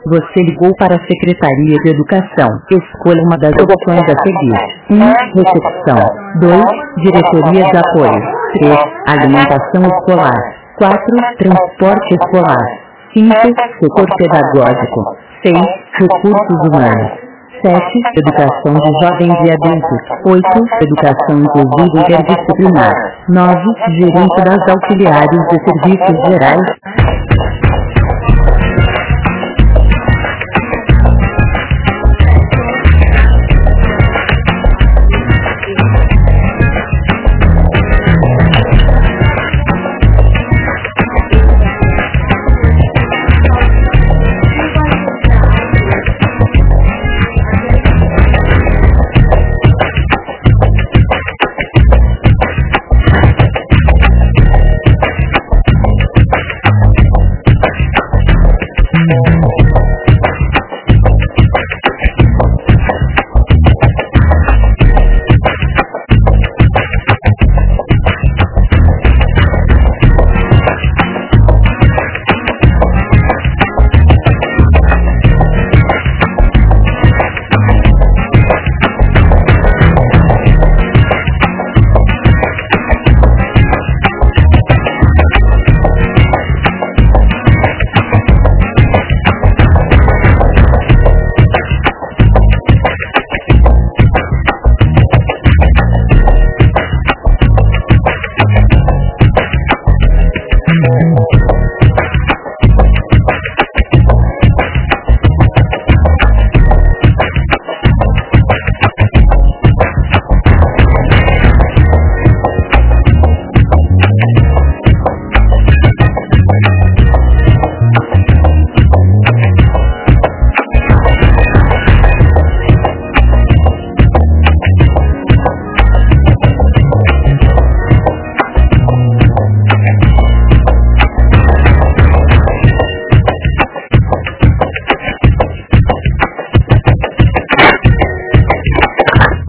Você ligou para a Secretaria de Educação. Escolha uma das opções a seguir. 1. Recepção. 2. Diretoria de apoio. 3. Alimentação escolar. 4. Transporte escolar. 5. Setor pedagógico. 6. Recursos humanos. 7. Educação de jovens e adultos. 8. Educação inclusiva interdisciplinar. 9. Gerente das auxiliares de serviços gerais. Thank you.